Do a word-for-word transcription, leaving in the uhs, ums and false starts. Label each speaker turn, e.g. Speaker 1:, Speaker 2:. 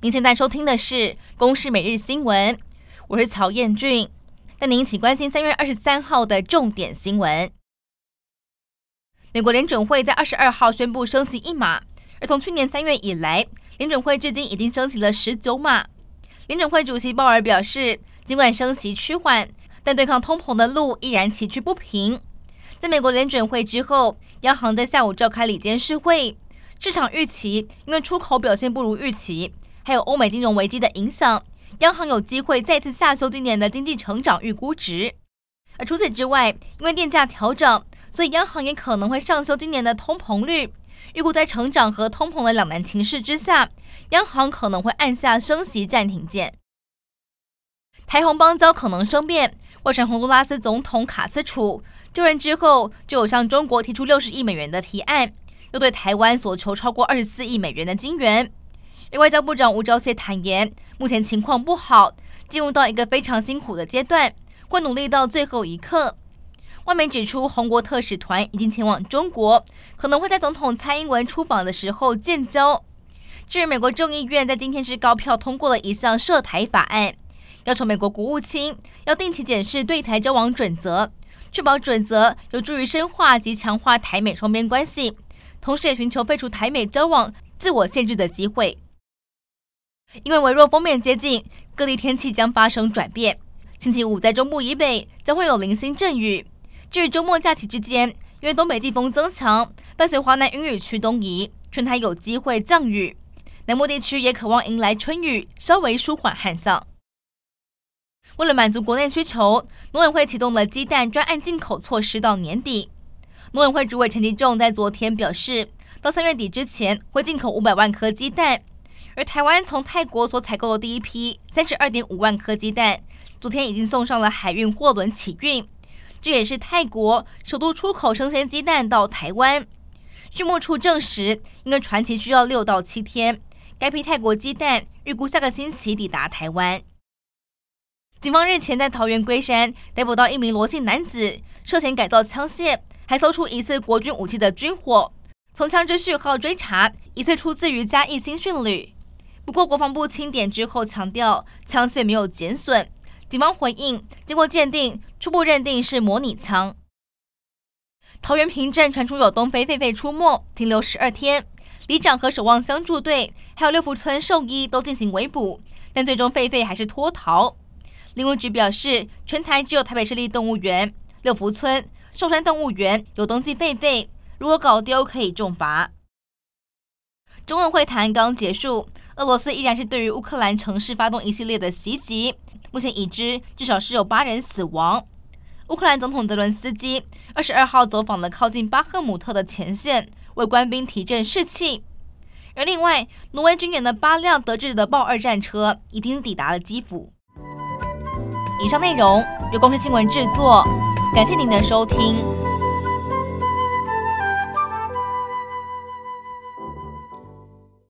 Speaker 1: 您现在收听的是《公视每日新闻》，我是曹彦俊，带您一起关心三月二十三号的重点新闻。美国联准会在二十二号宣布升息一码，而从去年三月以来，联准会至今已经升息了十九码。联准会主席鲍尔表示，尽管升息趋缓，但对抗通膨的路依然崎岖不平。在美国联准会之后，央行在下午召开理监事会，市场预期因为出口表现不如预期，还有欧美金融危机的影响，央行有机会再次下修今年的经济成长预估值。而除此之外，因为电价调整，所以央行也可能会上修今年的通膨率。预估在成长和通膨的两难情势之下，央行可能会按下升息暂停键。台红邦交可能生变，外传洪都拉斯总统卡斯楚就任之后，就有向中国提出六十亿美元的提案，又对台湾所求超过二十四亿美元的金援。而外交部长吴钊燮坦言，目前情况不好，进入到一个非常辛苦的阶段，会努力到最后一刻。外媒指出，红国特使团已经前往中国，可能会在总统蔡英文出访的时候建交。至于美国众议院在今天是高票通过了一项涉台法案，要求美国国务卿要定期检视对台交往准则，确保准则有助于深化及强化台美双边关系，同时也寻求废除台美交往自我限制的机会。因为微弱锋面接近，各地天气将发生转变。星期五在中部以北将会有零星阵雨。至于周末假期之间，因为东北季风增强，伴随华南云雨区东移，全台有机会降雨。南部地区也渴望迎来春雨，稍微舒缓旱象。为了满足国内需求，农委会启动了鸡蛋专案进口措施到年底。农委会主委陈吉仲在昨天表示，到三月底之前会进口五百万颗鸡蛋。而台湾从泰国所采购的第一批 三十二点五万颗鸡蛋，昨天已经送上了海运货轮起运。这也是泰国首度出口生鲜鸡蛋到台湾。畜牧处证实，因为传奇需要六到七天，该批泰国鸡蛋预估下个星期抵达台湾。警方日前在桃园龟山逮捕到一名罗姓男子，涉嫌改造枪械，还搜出疑似国军武器的军火。从枪支序号追查，疑似出自于嘉义新训旅。不过国防部清点之后强调，枪械没有减损。警方回应，经过鉴定，初步认定是模拟枪。桃园平镇传出有东非狒狒出没，停留十二天，里长和守望相助队还有六福村兽医都进行围捕，但最终狒狒还是脱逃。林务局表示，全台只有台北市立动物园、六福村、寿山动物园有登记狒狒，如果搞丢可以重罚。中俄会谈刚结束，俄罗斯依然是对于乌克兰城市发动一系列的袭击。目前已知至少是有八人死亡。乌克兰总统泽伦斯基二十二号走访了靠近巴赫姆特的前线，为官兵提振士气。而另外，挪威军援的八辆德制的豹二战车已经抵达了基辅。以上内容由公视新闻制作，感谢您的收听。